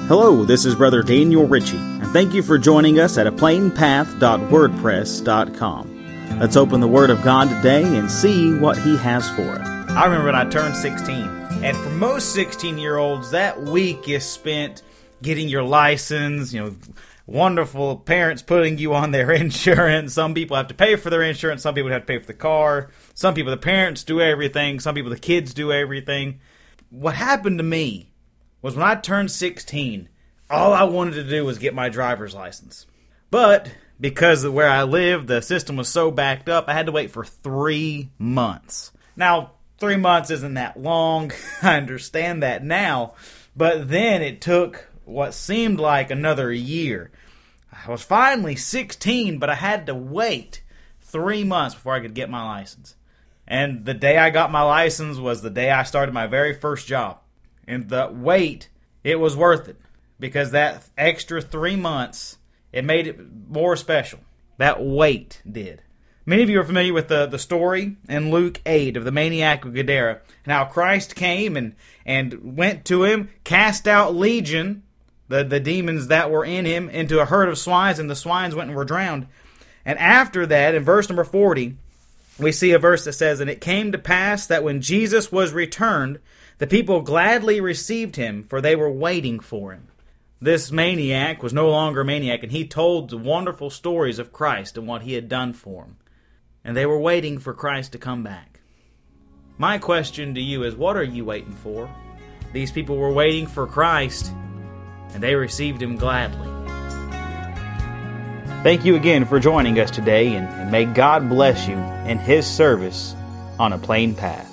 Hello, this is Brother Daniel Ritchie, and thank you for joining us at aplainpath.wordpress.com. Let's open the Word of God today and see what He has for us. I remember when I turned 16, and for most 16-year-olds, that week is spent getting your license, wonderful parents putting you on their insurance. Some people have to pay for their insurance, some people have to pay for the car, some people, the parents do everything, some people, the kids do everything. What happened to me was when I turned 16, all I wanted to do was get my driver's license. But because of where I lived, the system was so backed up, I had to wait for 3 months. Now, 3 months isn't that long. I understand that now. But then it took what seemed like another year. I was finally 16, but I had to wait 3 months before I could get my license. And the day I got my license was the day I started my very first job. And the wait, it was worth it. Because that extra 3 months, it made it more special. That wait did. Many of you are familiar with the story in Luke 8 of the maniac of Gadara. And how Christ came and went to him, cast out legion, the demons that were in him, into a herd of swines, and the swines went and were drowned. And after that, in verse number 40, we see a verse that says, "And it came to pass that when Jesus was returned, the people gladly received him, for they were waiting for him." This maniac was no longer a maniac, and he told wonderful stories of Christ and what he had done for them. And they were waiting for Christ to come back. My question to you is, what are you waiting for? These people were waiting for Christ, and they received him gladly. Thank you again for joining us today, and may God bless you in His service on A Plain Path.